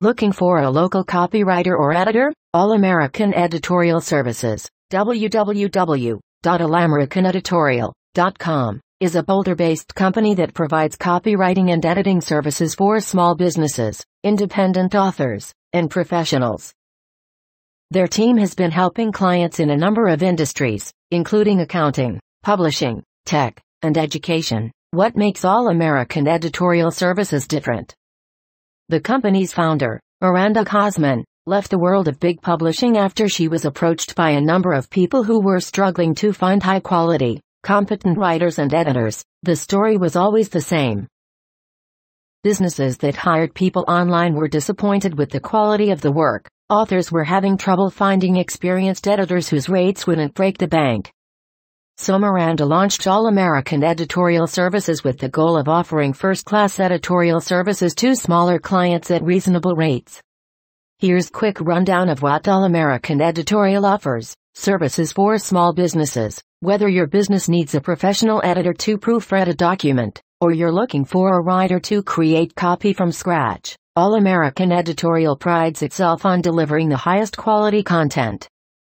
Looking for a local copywriter or editor? All American Editorial Services, www.allamericaneditorial.com, is a Boulder-based company that provides copywriting and editing services for small businesses, independent authors, and professionals. Their team has been helping clients in a number of industries, including accounting, publishing, tech, and education. What makes All American Editorial Services different? The company's founder, Miranda Cosman, left the world of big publishing after she was approached by a number of people who were struggling to find high-quality, competent writers and editors. The story was always the same. Businesses that hired people online were disappointed with the quality of the work. Authors were having trouble finding experienced editors whose rates wouldn't break the bank. So Miranda launched All American Editorial Services with the goal of offering first-class editorial services to smaller clients at reasonable rates. Here's a quick rundown of what All American Editorial offers. Services for small businesses. Whether your business needs a professional editor to proofread a document, or you're looking for a writer to create copy from scratch, All American Editorial prides itself on delivering the highest quality content.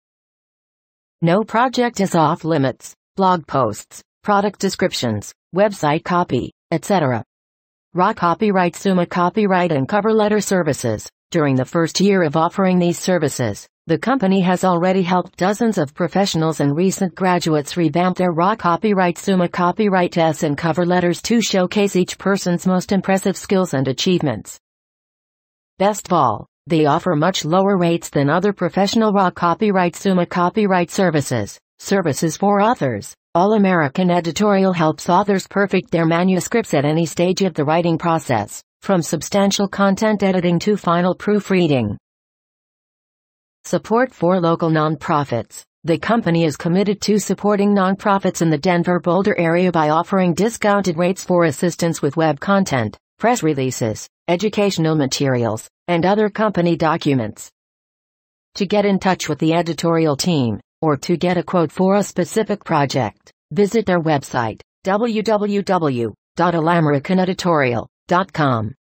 No project is off limits. Blog posts, product descriptions, website copy, etc. Raw copyright, Summa copyright and cover letter services. During the first year of offering these services, the company has already helped dozens of professionals and recent graduates revamp their raw copyright, Summa copyright tests and cover letters to showcase each person's most impressive skills and achievements. Best of all, they offer much lower rates than other professional raw copyright, Summa copyright services. Services for authors. All American Editorial helps authors perfect their manuscripts at any stage of the writing process, from substantial content editing to final proofreading. Support for local nonprofits. The company is committed to supporting nonprofits in the Denver-Boulder area by offering discounted rates for assistance with web content, press releases, educational materials, and other company documents. To get in touch with the editorial team, or to get a quote for a specific project, visit their website, www.allamericaneditorial.com.